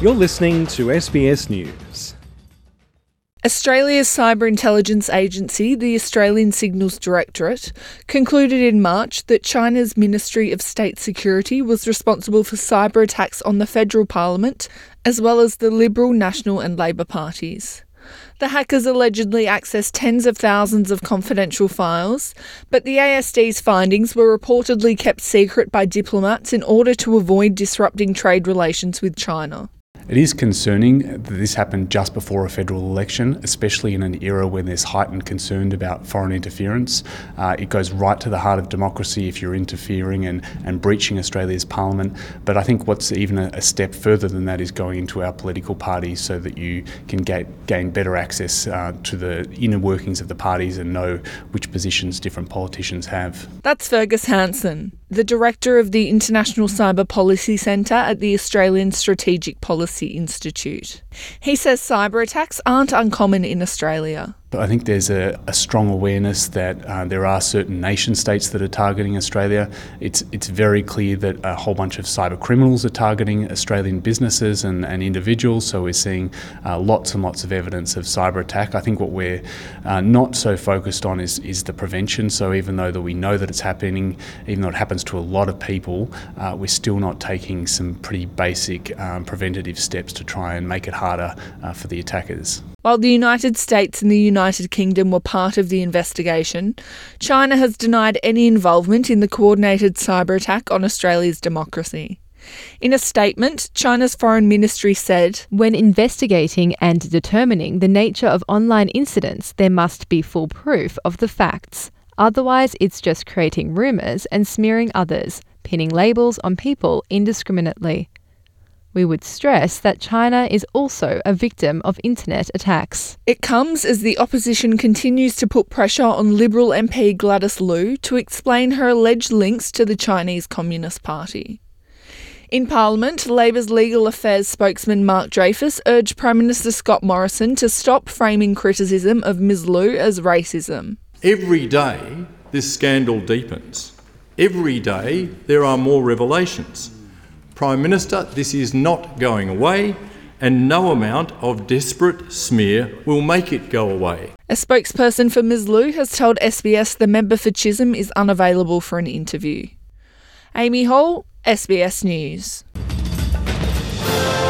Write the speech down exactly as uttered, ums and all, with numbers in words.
You're listening to S B S News. Australia's cyber intelligence agency, the Australian Signals Directorate, concluded in March that China's Ministry of State Security was responsible for cyber attacks on the federal parliament, as well as the Liberal, National and Labor parties. The hackers allegedly accessed tens of thousands of confidential files, but the A S D's findings were reportedly kept secret by diplomats in order to avoid disrupting trade relations with China. It is concerning that this happened just before a federal election, especially in an era when there's heightened concern about foreign interference. Uh, it goes right to the heart of democracy if you're interfering and, and breaching Australia's parliament. But I think what's even a, a step further than that is going into our political parties so that you can get, gain better access uh, to the inner workings of the parties and know which positions different politicians have. That's Fergus Hanson, the Director of the International Cyber Policy Centre at the Australian Strategic Policy Institute. He says cyber attacks aren't uncommon in Australia. But I think there's a, a strong awareness that uh, there are certain nation states that are targeting Australia. It's it's very clear that a whole bunch of cyber criminals are targeting Australian businesses and, and individuals, so we're seeing uh, lots and lots of evidence of cyber attack. I think what we're uh, not so focused on is, is the prevention, so even though that we know that it's happening, even though it happens to a lot of people, uh, we're still not taking some pretty basic um, preventative steps to try and make it harder uh, for the attackers. While the United States and the United Kingdom were part of the investigation, China has denied any involvement in the coordinated cyber attack on Australia's democracy. In a statement, China's Foreign Ministry said, "When investigating and determining the nature of online incidents, there must be full proof of the facts. Otherwise, it's just creating rumours and smearing others, pinning labels on people indiscriminately. We would stress that China is also a victim of internet attacks." It comes as the opposition continues to put pressure on Liberal M P Gladys Liu to explain her alleged links to the Chinese Communist Party. In Parliament, Labor's Legal Affairs spokesman Mark Dreyfus urged Prime Minister Scott Morrison to stop framing criticism of Ms Liu as racism. Every day, this scandal deepens. Every day, there are more revelations. Prime Minister, this is not going away, and no amount of desperate smear will make it go away. A spokesperson for Ms Liu has told S B S the member for Chisholm is unavailable for an interview. Amy Hall, S B S News.